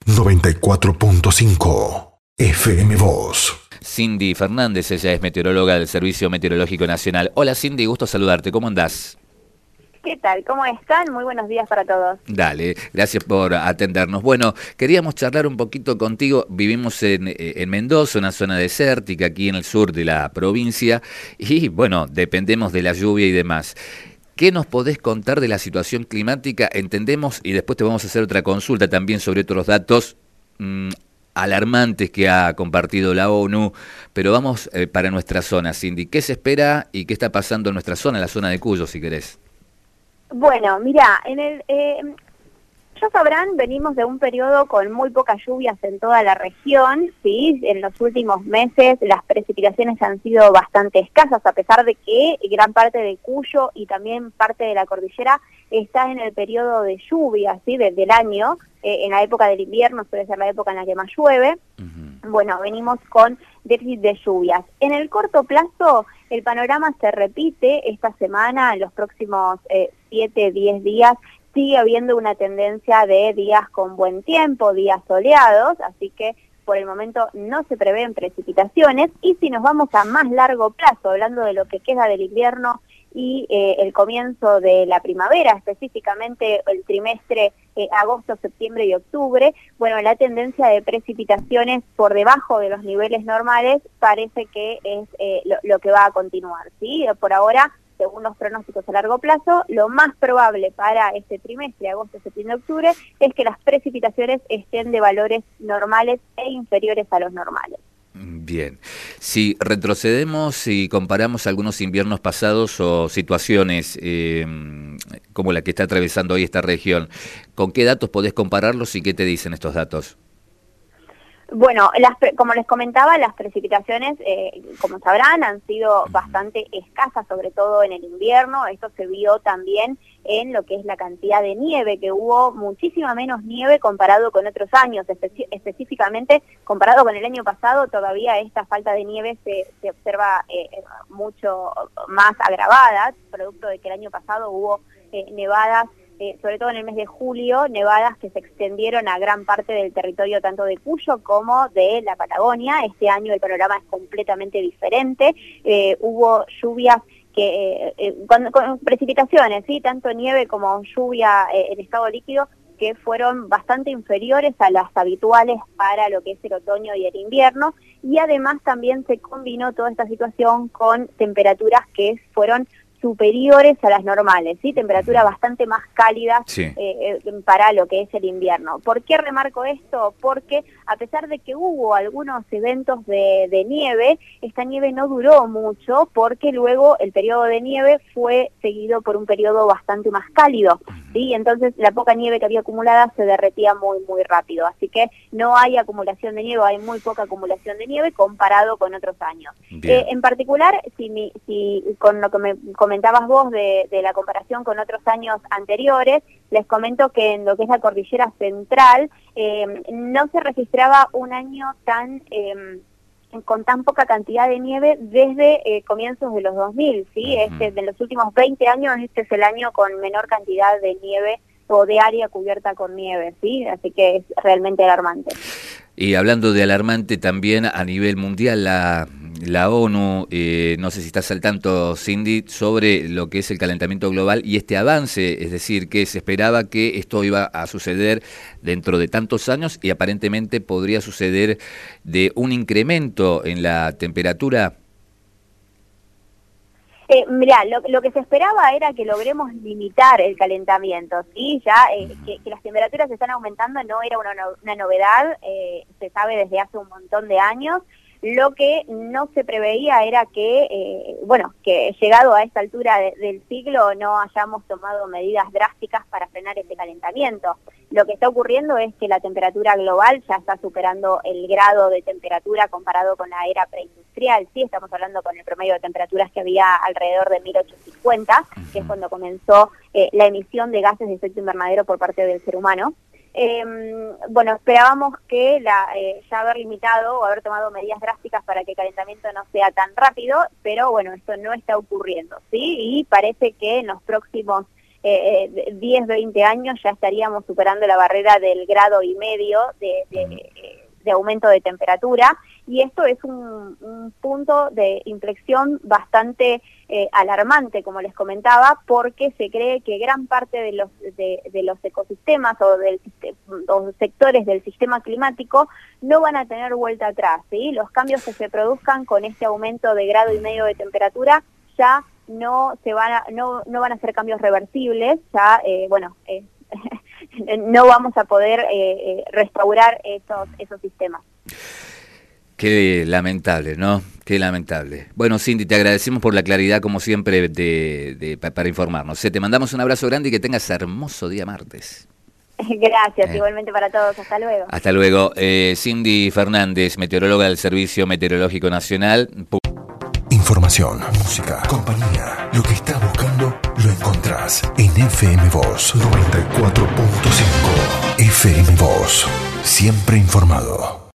94.5 FM Voz. Cindy Fernández, ella es meteoróloga del Servicio Meteorológico Nacional. Hola Cindy, gusto saludarte, ¿cómo andás? ¿Qué tal? ¿Cómo están? Muy buenos días para todos. Dale, gracias por atendernos. Bueno, queríamos charlar un poquito contigo. Vivimos en Mendoza, una zona desértica aquí en el sur de la provincia, y bueno, dependemos de la lluvia y demás. ¿Qué nos podés contar de la situación climática? Entendemos, y después te vamos a hacer otra consulta también sobre otros datos alarmantes que ha compartido la ONU, pero vamos para nuestra zona, Cindy. ¿Qué se espera y qué está pasando en nuestra zona, la zona de Cuyo, si querés? Bueno, mira, ya sabrán, venimos de un periodo con muy pocas lluvias en toda la región, ¿sí? En los últimos meses las precipitaciones han sido bastante escasas, a pesar de que gran parte de Cuyo y también parte de la cordillera está en el periodo de lluvia, ¿sí? Del año, en la época del invierno suele ser la época en la que más llueve. Bueno, venimos con déficit de lluvias. En el corto plazo, el panorama se repite esta semana, en los próximos 7, 10 días, sigue habiendo una tendencia de días con buen tiempo, días soleados, así que por el momento no se prevén precipitaciones. Y si nos vamos a más largo plazo, hablando de lo que queda del invierno y el comienzo de la primavera, específicamente el trimestre agosto, septiembre y octubre, bueno, la tendencia de precipitaciones por debajo de los niveles normales parece que es lo que va a continuar, ¿sí? Por ahora, según los pronósticos a largo plazo, lo más probable para este trimestre, agosto, septiembre, octubre, es que las precipitaciones estén de valores normales e inferiores a los normales. Bien, si retrocedemos y comparamos algunos inviernos pasados o situaciones como la que está atravesando hoy esta región, ¿con qué datos podés compararlos y qué te dicen estos datos? Bueno, como les comentaba, las precipitaciones, como sabrán, han sido bastante escasas, sobre todo en el invierno. Esto se vio también en lo que es la cantidad de nieve, que hubo muchísima menos nieve comparado con otros años, específicamente comparado con el año pasado. Todavía esta falta de nieve se observa mucho más agravada, producto de que el año pasado hubo nevadas, sobre todo en el mes de julio, nevadas que se extendieron a gran parte del territorio tanto de Cuyo como de la Patagonia. Este año el panorama es completamente diferente. Hubo lluvias con precipitaciones, ¿sí? Tanto nieve como lluvia en estado líquido, que fueron bastante inferiores a las habituales para lo que es el otoño y el invierno, y además también se combinó toda esta situación con temperaturas que fueron superiores a las normales, ¿sí? Temperaturas bastante más cálidas, sí, para lo que es el invierno. ¿Por qué remarco esto? Porque a pesar de que hubo algunos eventos de nieve, esta nieve no duró mucho, porque luego el periodo de nieve fue seguido por un periodo bastante más cálido, ¿sí? Entonces la poca nieve que había acumulada se derretía muy, muy rápido. Así que no hay acumulación de nieve, hay muy poca acumulación de nieve comparado con otros años. En particular, si con lo que me comentabas vos de la comparación con otros años anteriores, les comento que en lo que es la cordillera central no se registraba un año con tan poca cantidad de nieve desde comienzos de los 2000, ¿sí? De los últimos 20 años, este es el año con menor cantidad de nieve o de área cubierta con nieve, ¿sí? Así que es realmente alarmante. Y hablando de alarmante también a nivel mundial, la ONU, no sé si estás al tanto, Cindy, sobre lo que es el calentamiento global y este avance, es decir, que se esperaba que esto iba a suceder dentro de tantos años y aparentemente podría suceder de un incremento en la temperatura. Mirá, lo que se esperaba era que logremos limitar el calentamiento, ¿sí? Ya que las temperaturas están aumentando no era una novedad, se sabe desde hace un montón de años. Lo que no se preveía era que, que llegado a esta altura del siglo no hayamos tomado medidas drásticas para frenar este calentamiento. Lo que está ocurriendo es que la temperatura global ya está superando el grado de temperatura comparado con la era preindustrial. Sí, estamos hablando con el promedio de temperaturas que había alrededor de 1850, que es cuando comenzó la emisión de gases de efecto invernadero por parte del ser humano. Esperábamos que ya haber limitado o haber tomado medidas drásticas para que el calentamiento no sea tan rápido, pero bueno, esto no está ocurriendo, ¿sí? Y parece que en los próximos 10, 20 años ya estaríamos superando la barrera del 1,5 grados de aumento de temperatura, y esto es un punto de inflexión bastante alarmante, como les comentaba, porque se cree que gran parte de los ecosistemas o los sectores del sistema climático no van a tener vuelta atrás, ¿sí? Los cambios que se produzcan con este aumento de 1,5 grados de temperatura ya no van a ser cambios reversibles, ya no vamos a poder restaurar esos sistemas. Qué lamentable, ¿no? Qué lamentable. Bueno, Cindy, te agradecemos por la claridad, como siempre, para informarnos. Te mandamos un abrazo grande y que tengas hermoso día martes. Gracias, igualmente para todos. Hasta luego. Hasta luego. Cindy Fernández, meteoróloga del Servicio Meteorológico Nacional. Información, música, compañía. Lo que estás buscando lo encontrás en FM Voz 94.5. FM Voz, siempre informado.